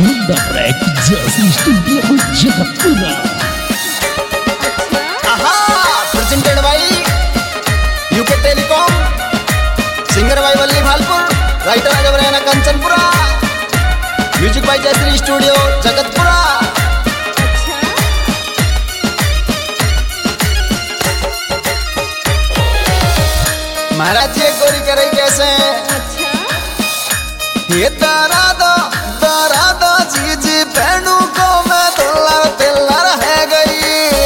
Honda Track Jazz Studio Jayapura. आहा presented by UK telecom, singer by Valli Bhalpur, writer Ajabraina Kanchanpura, music by Jayashree studio Jagatpura. महाराज जी गोरी करे कैसे ये तारा दो जी जी पहनू को मैं दुल्हर तिल्लर है गई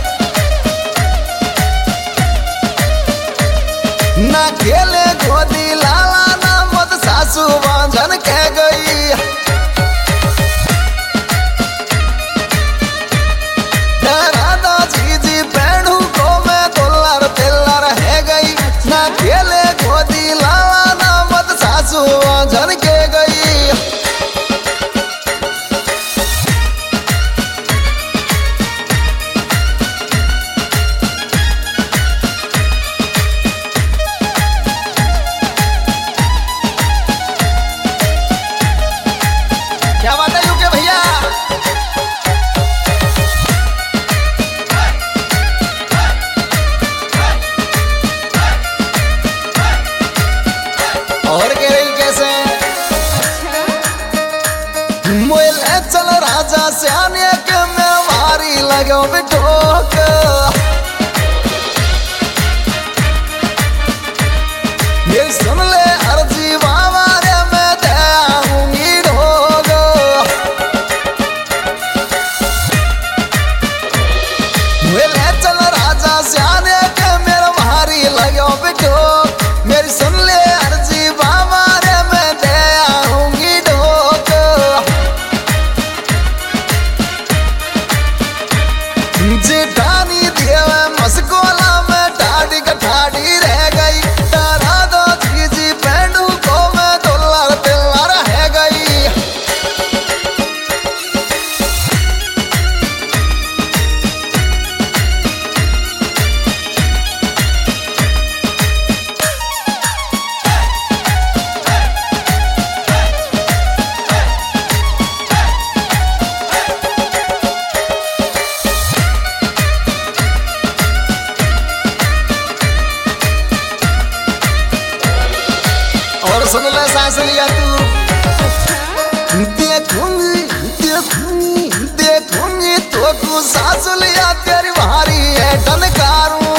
ना खेले गोदी लाला ना मत सासू बांझन कह गई। तारा दो जी जी पहनू को मैं दुल्हर तिल्लर है गई ना खेले गोदी लाला ना मत सासू बांझन कह गई। क्या बात है यूके भैया। और कह रही कैसे मोले चल राजा सियाने के मैं मारी लगो बिठोक ये सुन ले अर्जी बाबा रे मैं दे आऊंगी ढोग। मोले चल राजा सियाने के मेरा मारी लगो बिठोक मेरी सुन ले अर्जी बाबा रे मैं दे आऊंगी ढोक। जेठानी देव मस्कोला में ठाडी कठाडी रह गई। तारा दो जी पेंडू को मैं दुल्हर तिल्लर है गई। और सुन ले सांस लिया तू देखूंगी तो तू सांस लिया तेरी भारी है टनकारू।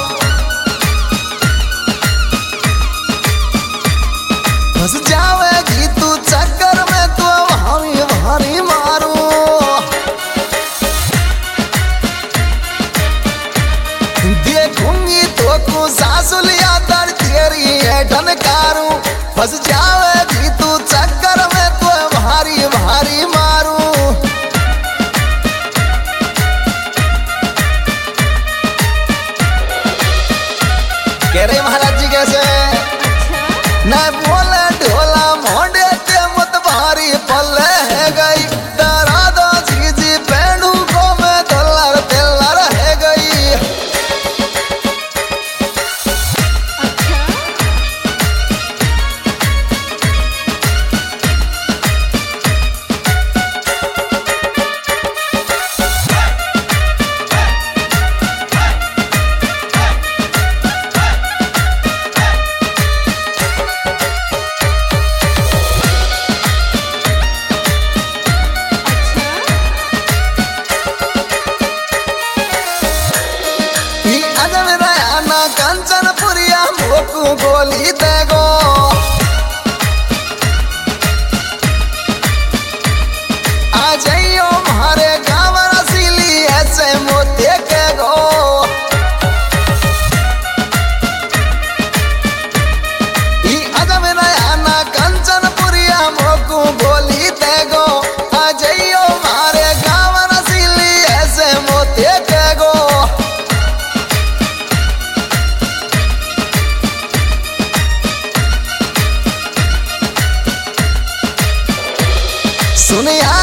फंस जावेगी तू चक्कर में तो भारी भारी मारू। देखूंगी तो तू सांस लिया तेरी है टनकारू। फंस जावेगी तू चक्कर में तो भारी भारी मारू। कह रहे महाराज जी कैसे न बोले ढोला मोंडे के मत भारी पल्ले है गई। तारा दो जी पेंडू को मैं दुल्हर तिल्लर है गई। कंचनपुरिया मोकू गोली देगो आ जाइयो हमारे गाँव रसीली ऐसे मोते के गो। ई अजब नया कंचनपुरिया मोकू गोली देगो आ जाइयो हमारे गाँव रसीली ऐसे मोते के गो। सुनिया